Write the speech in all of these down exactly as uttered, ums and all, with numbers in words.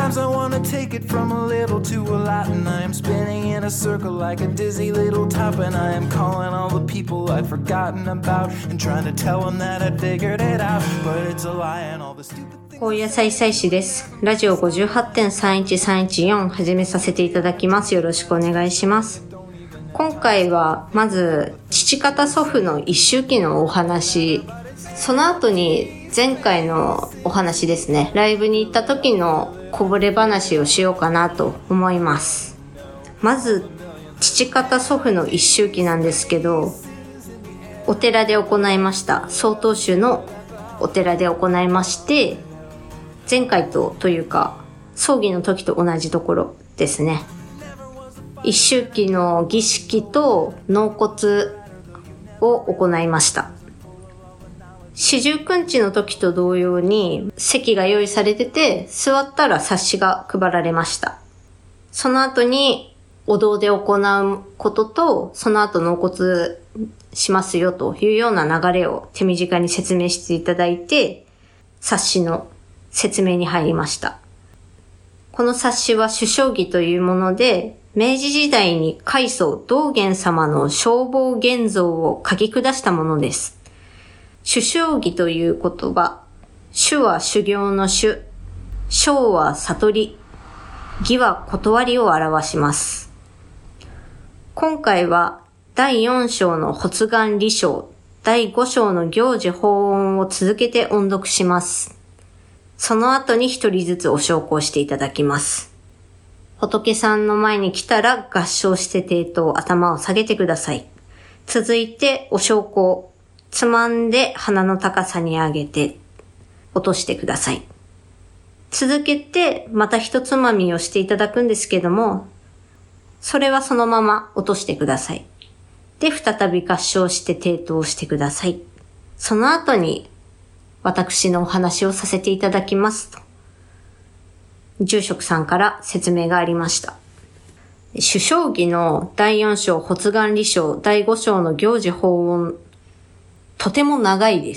Sometimes I wanna take it from a little to a lot, and I am spinning in a circle like a dizzy little top, and I am calling all the people I'd forgotten about and trying to tell them that I'd figured it out, but it's a lie and all the stupid things. 高野菜菜師です。ラジオ ごじゅうはちてんさんいちさんいちよん 始めさせていただきます。よろしくお願いします。今回はまず父方祖父の一周忌のお話、その後に前回のお話ですね、ライブに行った時のこぼれ話をしようかなと思います。まず父方祖父の一周忌なんですけど、お寺で行いました。曹洞宗のお寺で行いまして、前回とというか葬儀の時と同じところですね。一周忌の儀式と納骨を行いました。四十九日の時と同様に席が用意されてて、座ったら冊子が配られました。その後にお堂で行うことと、その後納骨しますよというような流れを手短に説明していただいて、冊子の説明に入りました。この冊子は主将儀というもので、明治時代に開祖道元様の消防現像を書き下したものです。主将儀という言葉、主は修行の主、将は悟り、儀は断りを表します。今回はだいよん章の発願理章、だいご章の行事法音を続けて音読します。その後に一人ずつお焼香していただきます。仏さんの前に来たら合掌して抵当、頭を下げてください。続いてお焼香、つまんで鼻の高さに上げて落としてください。続けてまた一つまみをしていただくんですけども、それはそのまま落としてください。で、再び合掌して抵当してください。その後に私のお話をさせていただきますと、住職さんから説明がありました。主将儀のだいよん章発願理章、だいご章の行事法音、とても長いです。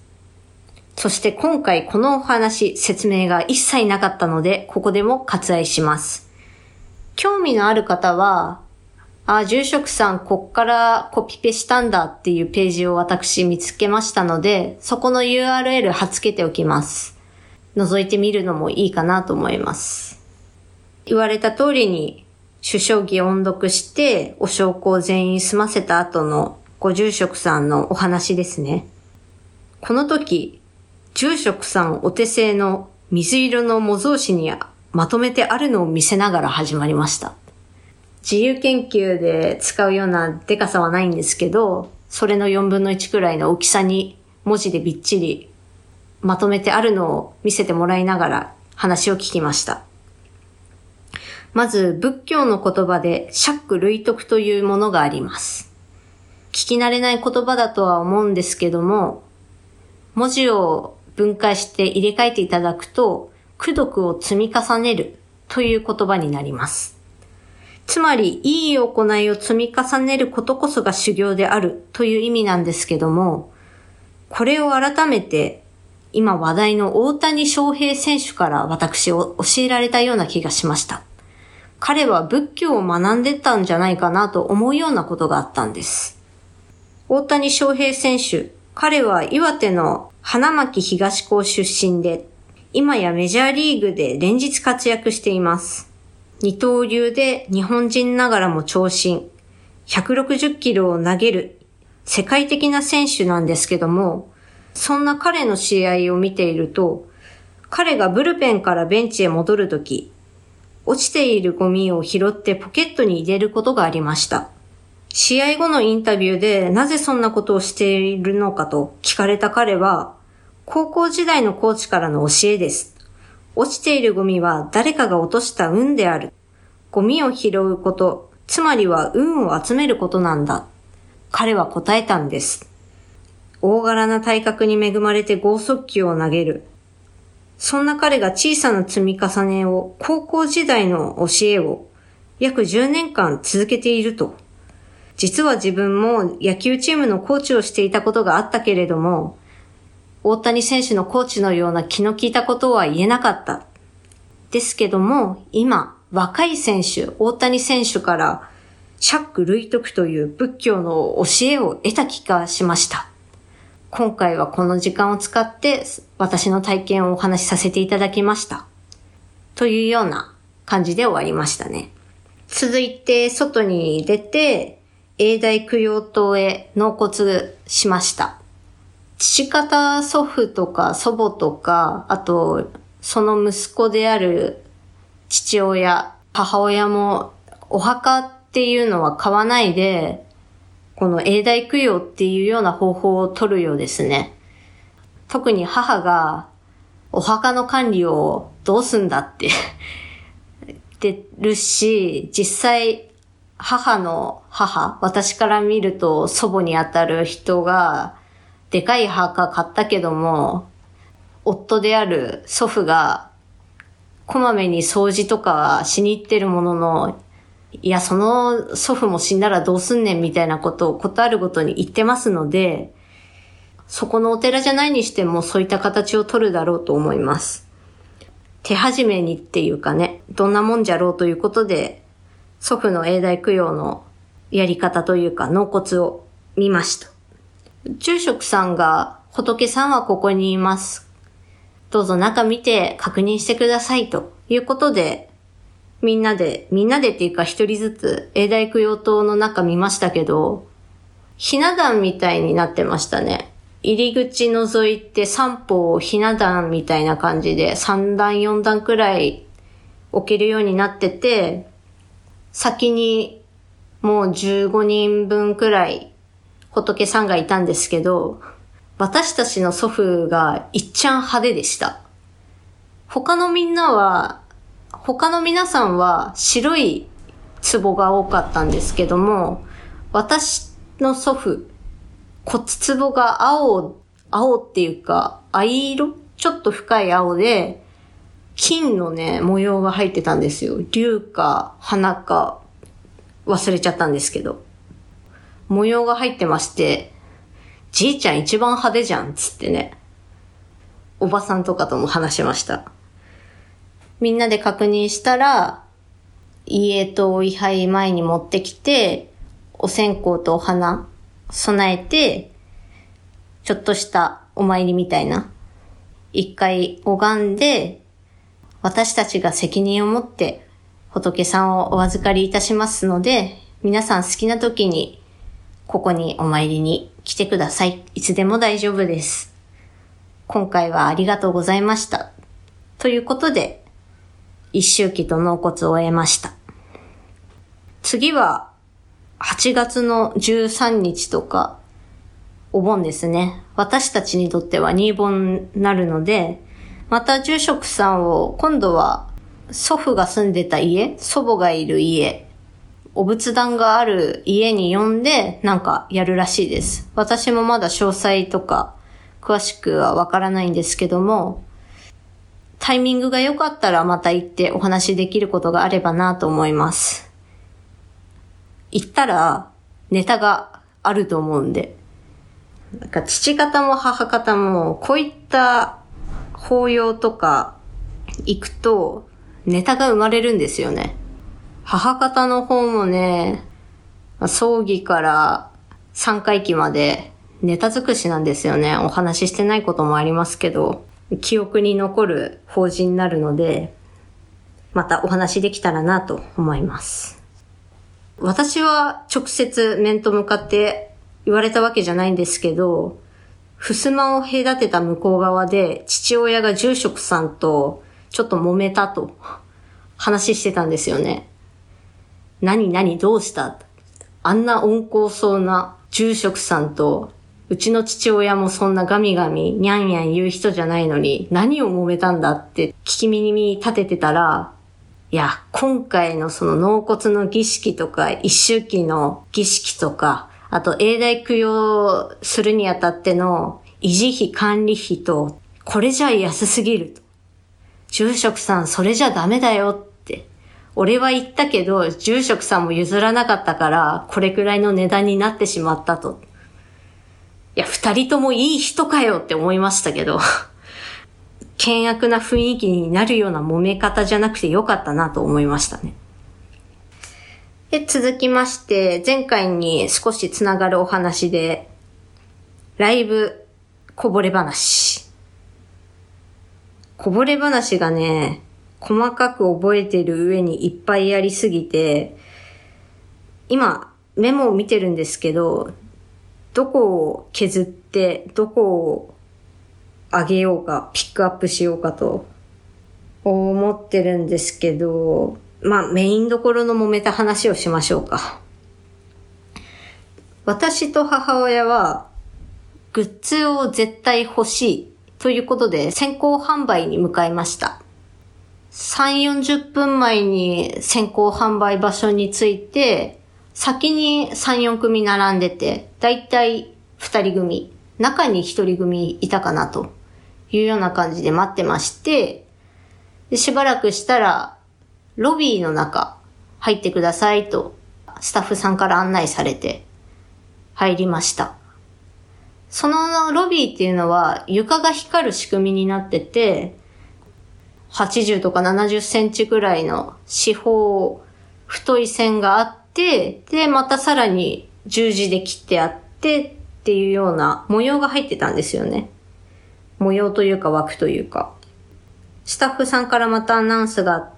そして今回このお話、説明が一切なかったので、ここでも割愛します。興味のある方は、あ、住職さんこっからコピペしたんだっていうページを私見つけましたので、そこの ユーアールエル 貼っ付けておきます。覗いてみるのもいいかなと思います。言われた通りに主将儀を音読してお焼香全員済ませた後のご住職さんのお話ですね。この時、住職さんお手製の水色の模造紙にまとめてあるのを見せながら始まりました。自由研究で使うようなデカさはないんですけど、それのよんぶんのいちくらいの大きさに文字でびっちりまとめてあるのを見せてもらいながら話を聞きました。まず仏教の言葉で釈類徳というものがあります。聞き慣れない言葉だとは思うんですけども、文字を分解して入れ替えていただくと、功徳を積み重ねるという言葉になります。つまり、いい行いを積み重ねることこそが修行であるという意味なんですけども、これを改めて今話題の大谷翔平選手から私を教えられたような気がしました。彼は仏教を学んでたんじゃないかなと思うようなことがあったんです。大谷翔平選手、彼は岩手の花巻東高出身で、今やメジャーリーグで連日活躍しています。二刀流で日本人ながらも長身、ひゃくろくじゅっキロを投げる世界的な選手なんですけども、そんな彼の試合を見ていると、彼がブルペンからベンチへ戻るとき、落ちているゴミを拾ってポケットに入れることがありました。試合後のインタビューでなぜそんなことをしているのかと聞かれた彼は、高校時代のコーチからの教えです。落ちているゴミは誰かが落とした運である。ゴミを拾うこと、つまりは運を集めることなんだ。彼は答えたんです。大柄な体格に恵まれて剛速球を投げる。そんな彼が小さな積み重ねを、高校時代の教えを約じゅうねんかん続けていると。実は自分も野球チームのコーチをしていたことがあったけれども、大谷選手のコーチのような気の利いたことは言えなかった。 ですけども、今、若い選手、大谷選手から、釈類徳という仏教の教えを得た気がしました。今回はこの時間を使って私の体験をお話しさせていただきました。というような感じで終わりましたね。続いて外に出て永代供養塔へ納骨しました。父方祖父とか祖母とか、あとその息子である父親、母親もお墓っていうのは買わないで、この永代供養っていうような方法を取るようですね。特に母がお墓の管理をどうすんだって言ってるし、実際母の母、私から見ると祖母にあたる人がでかい墓買ったけども、夫である祖父がこまめに掃除とかはしに行ってるものの、いや、その祖父も死んだらどうすんねんみたいなことをことあるごとに言ってますので、そこのお寺じゃないにしてもそういった形を取るだろうと思います。手始めにっていうかね、どんなもんじゃろうということで、祖父の永代供養のやり方というか納骨を見ました。住職さんが、仏さんはここにいます。どうぞ中見て確認してくださいということで、みんなで、みんなでっていうか一人ずつ永代供養塔の中見ましたけど、ひな壇みたいになってましたね。入り口覗いて三方ひな壇みたいな感じでさんだんよんだんくらい置けるようになってて、先にもうじゅうごにんぶんくらい仏さんがいたんですけど、私たちの祖父がいっちゃん派手でした。他のみんなは、他の皆さんは白い壺が多かったんですけども、私の祖父、骨壺が青、青っていうか、藍色？ちょっと深い青で、金のね、模様が入ってたんですよ。竜か花か忘れちゃったんですけど。模様が入ってまして、じいちゃん一番派手じゃんつってね。おばさんとかとも話しました。みんなで確認したら、家とお位牌前に持ってきて、お線香とお花備えて、ちょっとしたお参りみたいな。一回拝んで、私たちが責任を持って仏さんをお預かりいたしますので、皆さん好きな時にここにお参りに来てください。いつでも大丈夫です。今回はありがとうございました。ということで、一周忌と納骨を終えました。次ははちがつのじゅうさんにちとかお盆ですね。私たちにとっては新盆になるので、また住職さんを今度は祖父が住んでた家、祖母がいる家、お仏壇がある家に呼んでなんかやるらしいです。私もまだ詳細とか詳しくはわからないんですけども、タイミングが良かったらまた行ってお話できることがあればなと思います。行ったらネタがあると思うんで、なんか父方も母方もこういった法要とか行くとネタが生まれるんですよね。母方の方もね、葬儀から三回忌までネタ尽くしなんですよね。お話ししてないこともありますけど、記憶に残る法事になるので、またお話できたらなと思います。私は直接面と向かって言われたわけじゃないんですけど、襖を隔てた向こう側で父親が住職さんとちょっと揉めたと話してたんですよね。何何どうした？あんな温厚そうな住職さんと、うちの父親もそんなガミガミニャンニャン言う人じゃないのに何を揉めたんだって聞き耳立ててたら、いや、今回のその納骨の儀式とか一周忌の儀式とか、あと永代供養するにあたっての維持費管理費と、これじゃ安すぎると。住職さんそれじゃダメだよって。俺は言ったけど住職さんも譲らなかったからこれくらいの値段になってしまったと。いや、二人ともいい人かよって思いましたけど。 険悪な雰囲気になるような揉め方じゃなくてよかったなと思いましたね。で、続きまして、前回に少しつながるお話で、ライブこぼれ話。こぼれ話がね、細かく覚えてる上にいっぱいありすぎて、今メモを見てるんですけど、どこを削ってどこを上げようか、ピックアップしようかと思ってるんですけど、まあメインどころの揉めた話をしましょうか。私と母親はグッズを絶対欲しいということで先行販売に向かいました。さんじゅう、よんじゅっぷんまえに先行販売場所に着いて、先にさん、よん組並んでて、だいたいふたり組、中にひとり組いたかなというような感じで待ってまして、でしばらくしたら、ロビーの中入ってくださいと、スタッフさんから案内されて入りました。そのロビーっていうのは床が光る仕組みになってて、はちじゅうとかななじゅっセンチくらいの四方太い線があって、で、またさらに十字で切ってあってっていうような模様が入ってたんですよね。模様というか枠というか。スタッフさんからまたアナウンスがあって、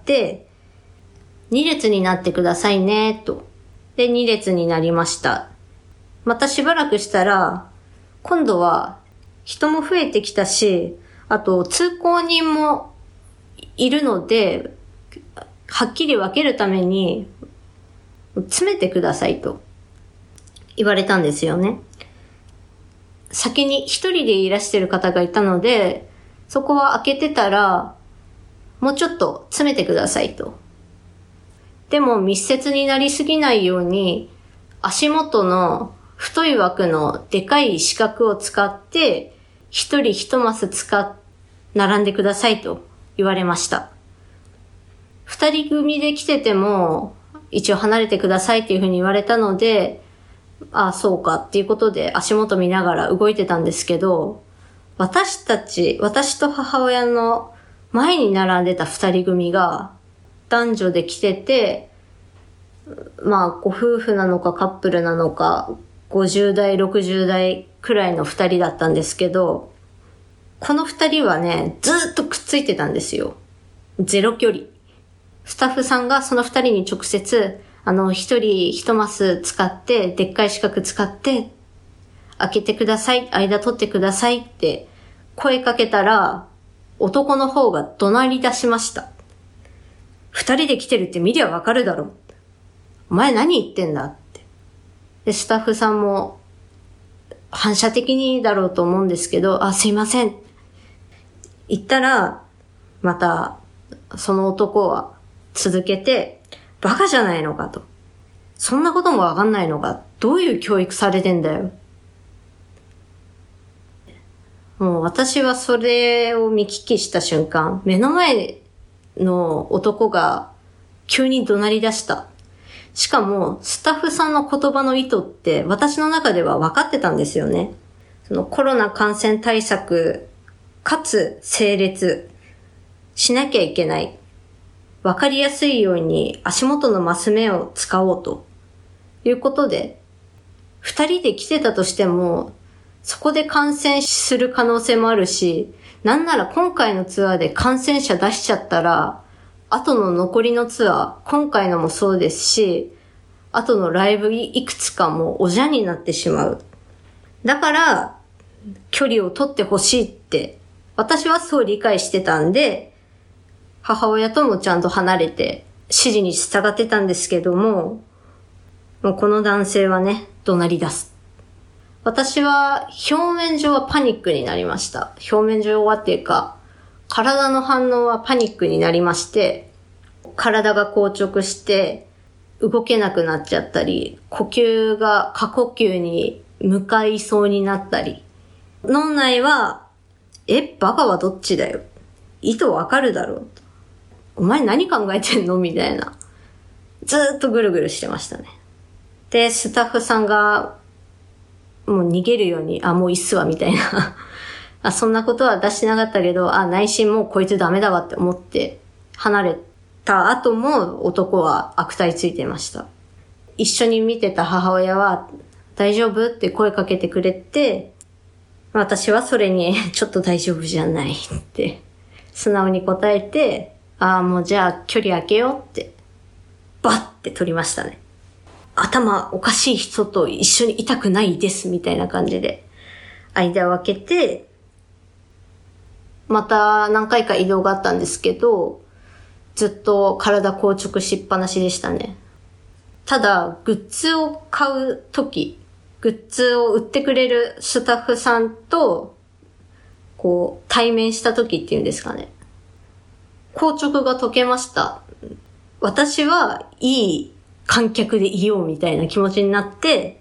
に列になってくださいね、と。で、に列になりました。またしばらくしたら、今度は人も増えてきたし、あと通行人もいるので、はっきり分けるために詰めてくださいと言われたんですよね。先に一人でいらしてる方がいたので、そこは開けてたらもうちょっと詰めてくださいと。でも密接になりすぎないように足元の太い枠のでかい四角を使って一人一マス使っ並んでくださいと言われました。二人組で来てても一応離れてくださいっていうふうに言われたので、ああそうかっていうことで足元見ながら動いてたんですけど、私たち、私と母親の前に並んでた二人組が男女で来てて、まあご夫婦なのかカップルなのかごじゅう代、ろくじゅう代くらいの二人だったんですけど、この二人はね、ずーっとくっついてたんですよ。ゼロ距離。スタッフさんがその二人に直接、あの、一人一マス使って、でっかい四角使って、開けてください、間取ってくださいって声かけたら、男の方が怒鳴り出しました。二人で来てるって見りゃわかるだろ。お前何言ってんだって。で、スタッフさんも、反射的にだろうと思うんですけど、あ、すいません。言ったら、また、その男は続けて、バカじゃないのかと。そんなこともわかんないのか。どういう教育されてんだよ。もう私はそれを見聞きした瞬間、目の前の男が急に怒鳴り出した。しかも、スタッフさんの言葉の意図って私の中では分かってたんですよね。そのコロナ感染対策、かつ整列しなきゃいけない。分かりやすいように足元のマス目を使おうということで、二人で来てたとしても、そこで感染する可能性もあるし、なんなら今回のツアーで感染者出しちゃったら、後の残りのツアー、今回のもそうですし、後のライブいくつかもおじゃになってしまう。だから、距離を取ってほしいって、私はそう理解してたんで、母親ともちゃんと離れて指示に従ってたんですけども、もうこの男性はね、怒鳴り出す。私は表面上はパニックになりました。表面上はっていうか、体の反応はパニックになりまして、体が硬直して動けなくなっちゃったり、呼吸が過呼吸に向かいそうになったり、脳内は、え、バカはどっちだよ。意図わかるだろう。お前何考えてんのみたいな。ずーっとぐるぐるしてましたね。で、スタッフさんがもう逃げるように、あ、もういいっすわみたいなあ、そんなことは出してなかったけど、あ、内心もうこいつダメだわって思って離れた後も男は悪態ついてました。一緒に見てた母親は大丈夫って声かけてくれて、私はそれにちょっと大丈夫じゃないって素直に答えて、ああもうじゃあ距離空けようってバッて取りましたね。頭おかしい人と一緒にいたくないですみたいな感じで間を空けて、また何回か移動があったんですけど、ずっと体硬直しっぱなしでしたね。ただグッズを買うとき、グッズを売ってくれるスタッフさんとこう対面したときっていうんですかね、硬直が解けました。私はいい観客でいようみたいな気持ちになって、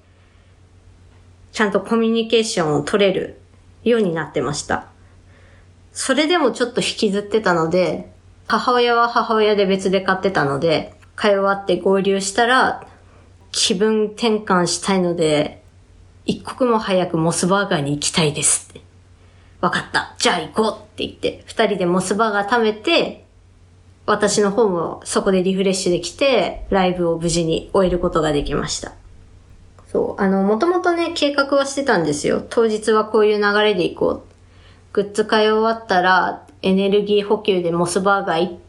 ちゃんとコミュニケーションを取れるようになってました。それでもちょっと引きずってたので、母親は母親で別で買ってたので、買い終わって合流したら、気分転換したいので、一刻も早くモスバーガーに行きたいですって。わかった。じゃあ行こうって言って、二人でモスバーガー食べて、私の方もそこでリフレッシュできて、ライブを無事に終えることができました。そう、あの、もともとね、計画はしてたんですよ。当日はこういう流れで行こう。グッズ買い終わったら、エネルギー補給でモスバーガー行って、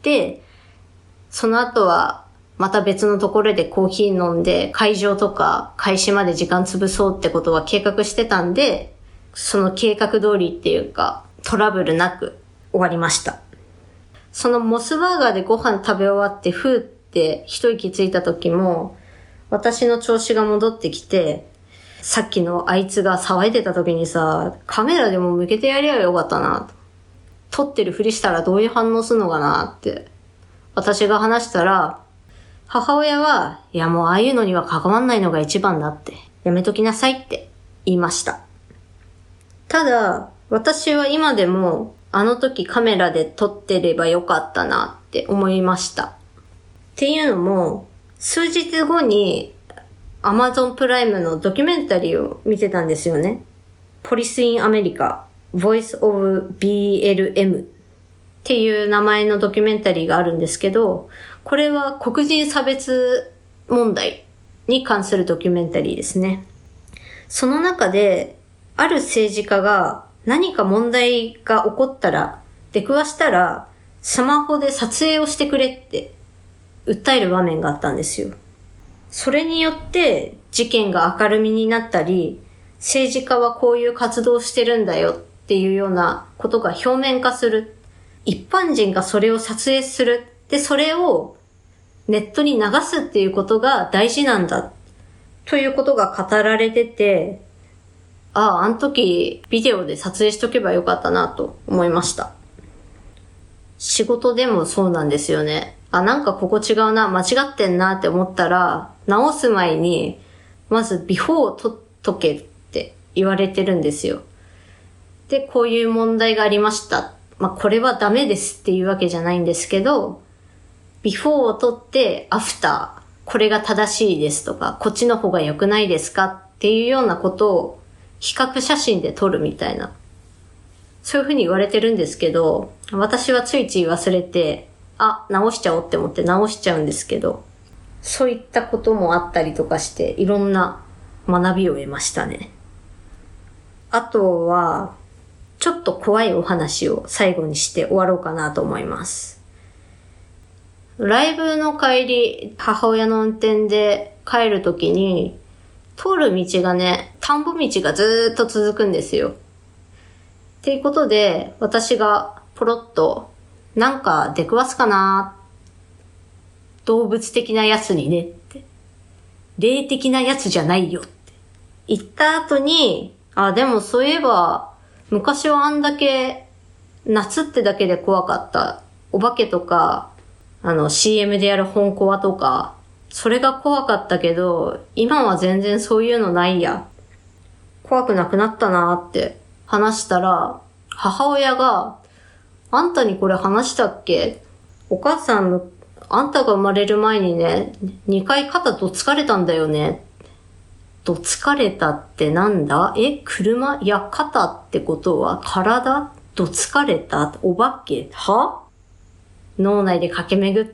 その後は、また別のところでコーヒー飲んで、会場とか開始まで時間潰そうってことは計画してたんで、その計画通りっていうか、トラブルなく終わりました。そのモスバーガーでご飯食べ終わって、ふーって一息ついた時も、私の調子が戻ってきて、さっきのあいつが騒いでた時にさ、カメラでも向けてやりゃよかったな。撮ってるふりしたらどういう反応するのかなって。私が話したら、母親は、いやもうああいうのには関わんないのが一番だって、やめときなさいって言いました。ただ、私は今でも、あの時カメラで撮ってればよかったなって思いました。っていうのも、数日後に Amazon プライムのドキュメンタリーを見てたんですよね。Police in America Voice of ビーエルエム っていう名前のドキュメンタリーがあるんですけど、これは黒人差別問題に関するドキュメンタリーですね。その中で、ある政治家が何か問題が起こったら、出くわしたら、スマホで撮影をしてくれって訴える場面があったんですよ。それによって事件が明るみになったり、政治家はこういう活動をしてるんだよっていうようなことが表面化する。一般人がそれを撮影する。で、それをネットに流すっていうことが大事なんだ。ということが語られてて、ああ、あの時ビデオで撮影しとけばよかったなと思いました。仕事でもそうなんですよね。あ、なんかここ違うな、間違ってんなって思ったら、直す前に、まずビフォーを撮っとけって言われてるんですよ。で、こういう問題がありました。まあ、これはダメですっていうわけじゃないんですけど、ビフォーを撮ってアフター、これが正しいですとか、こっちの方が良くないですかっていうようなことを比較写真で撮るみたいな。そういうふうに言われてるんですけど、私はついつい忘れて、あ、直しちゃおうって思って直しちゃうんですけど、そういったこともあったりとかして、いろんな学びを得ましたね。あとは、ちょっと怖いお話を最後にして終わろうかなと思います。ライブの帰り、母親の運転で帰るときに、通る道がね、田んぼ道がずーっと続くんですよ。っていうことで、私がポロッと、なんか出くわすかな、動物的なやつにねって。霊的なやつじゃないよって。言った後に、あ、でもそういえば、昔はあんだけ、夏ってだけで怖かった。お化けとか、あの シーエム でやる本コアとか、それが怖かったけど、今は全然そういうのないや。怖くなくなったなーって話したら、母親が、あんたにこれ話したっけ？お母さん、あんたが生まれる前にね、にかい肩どつかれたんだよね。 どつかれたってなんだ？え、車？いや、肩ってことは体？どつかれた？お化け？は？脳内で駆け巡って、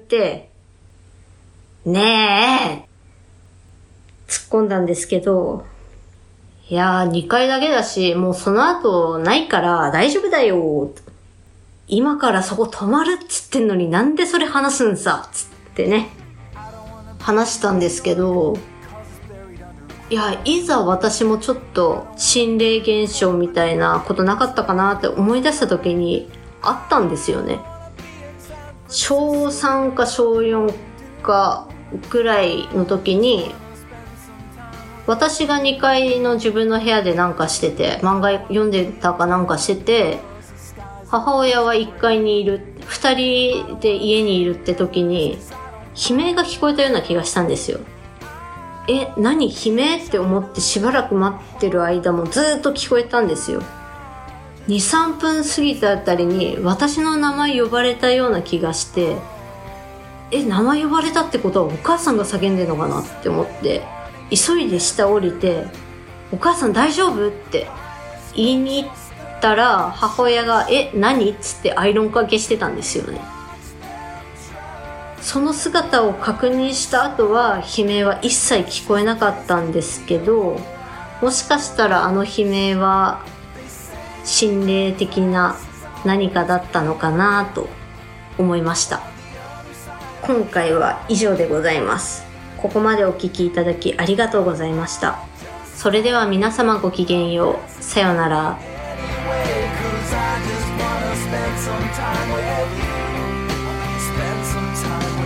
ねえ突っ込んだんですけど、いやーにかいだけだし、もうその後ないから大丈夫だよ。今からそこ止まるっつってんのになんでそれ話すんさつってね、話したんですけど、いや、いざ私もちょっと心霊現象みたいなことなかったかなって思い出した時にあったんですよね。しょうさんかしょうよんかぐらいの時に、私がにかいの自分の部屋でなんかしてて、漫画読んでたかなんかしてて、母親はいっかいにいる、ふたりで家にいるって時に悲鳴が聞こえたような気がしたんですよ。え、何？悲鳴って思ってしばらく待ってる間もずっと聞こえたんですよ。に、さんぷん過ぎたあたりに私の名前呼ばれたような気がして、え、名前呼ばれたってことはお母さんが叫んでるのかなって思って、急いで下降りて、お母さん大丈夫って言いに行ったら、母親がえ、何？っつってアイロンかけしてたんですよね。その姿を確認した後は悲鳴は一切聞こえなかったんですけど、もしかしたらあの悲鳴は心霊的な何かだったのかなと思いました。今回は以上でございます。ここまでお聞きいただきありがとうございました。それでは皆様ごきげんよう。さようなら。 Spend some time